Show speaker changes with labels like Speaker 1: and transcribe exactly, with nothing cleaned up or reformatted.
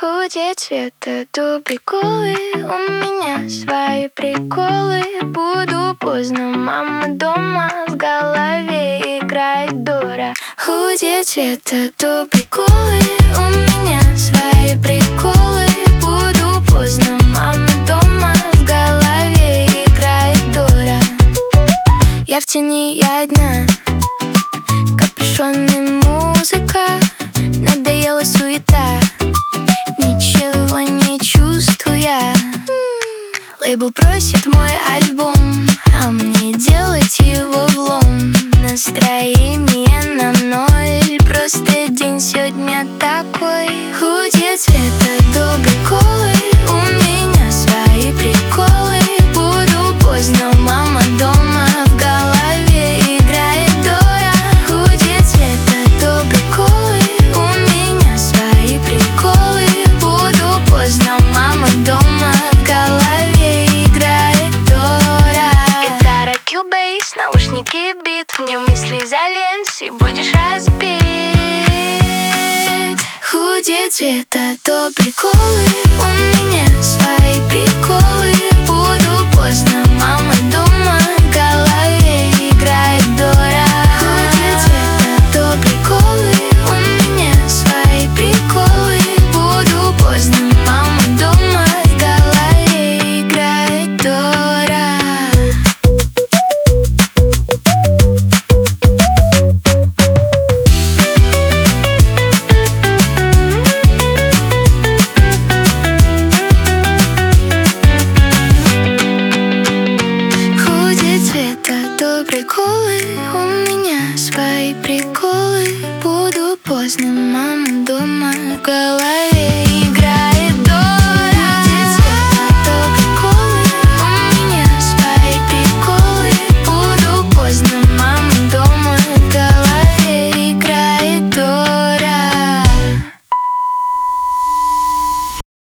Speaker 1: Худеть цвета, то приколы. У меня свои приколы. Буду поздно, мама дома. В голове играет Дора. Худеть цвета, то приколы. У меня свои приколы. Буду поздно, мама дома. В голове играет Дора. Я в тени, я одна. Капюшон и музыка. Надоела суета. Ничего не чувствую я. Лейбл просит мой альбом, а мне делать его влом. Настроение на ноль. Просто день сегодня такой. Худеть цвета до приколы. У меня свои приколы. Буду поздно, мама дома. В голове играет Дора. Худеть цвета до приколы. У меня свои приколы. Буду поздно, мама дома. В голове играет Дора. Гитара, кьюбейс, наушники, бит. В нем мысли залез и будешь разбит. Худеть цвета, то приколы. У меня свои приколы.